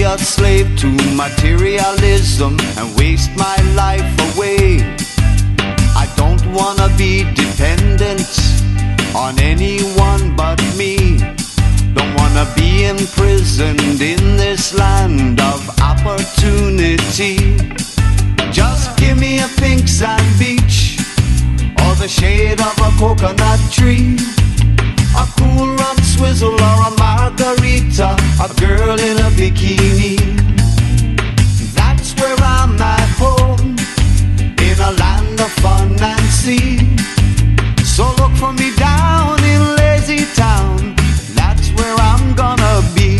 a slave to materialism and waste my life away. I don't wanna be dependent on anyone but me. Don't wanna be imprisoned in this land of opportunity. Just give me a pink sand beach, or the shade of a coconut tree, a cool rum swizzle or a margarita, a girl in a bikini. That's where I'm at home, in a land of fun and sea. So look for me down in Lazy Town, that's where I'm gonna be.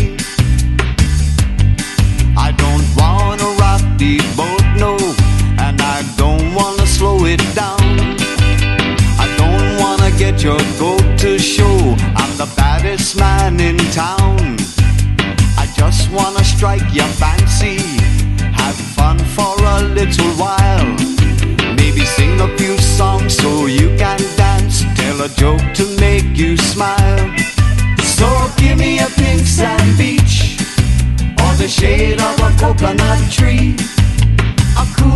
I don't wanna rock the boat, no, and I don't wanna slow it down. I don't wanna get your goat to show I'm the baddest man in town. I just wanna strike your fancy, have fun for a little while, maybe sing a few songs so you can dance, tell a joke to make you smile. So give me a pink sand beach, or the shade of a coconut tree, a cool